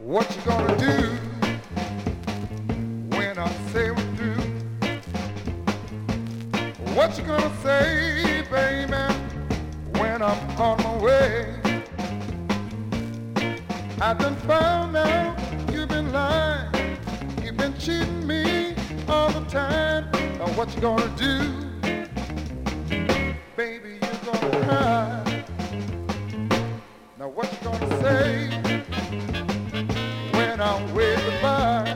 What you gonna do when I say we're through? What you gonna say, baby, when I'm on my way? I done found out you've been lying, you've been cheating me all the time. Now what you gonna do? Baby, you're gonna cry. Now what you gonna say when I'm way goodbye?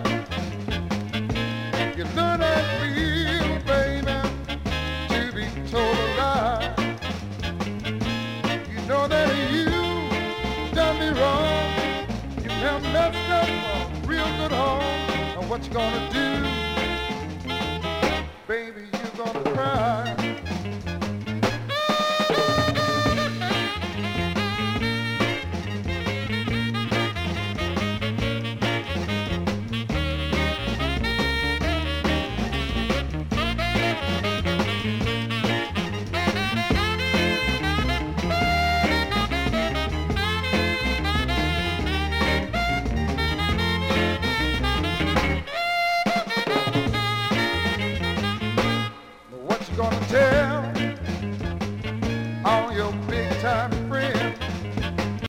You know that feel, baby, to be told a lie. You know that you done me wrong. You have messed up a real good home. Now what you gonna do?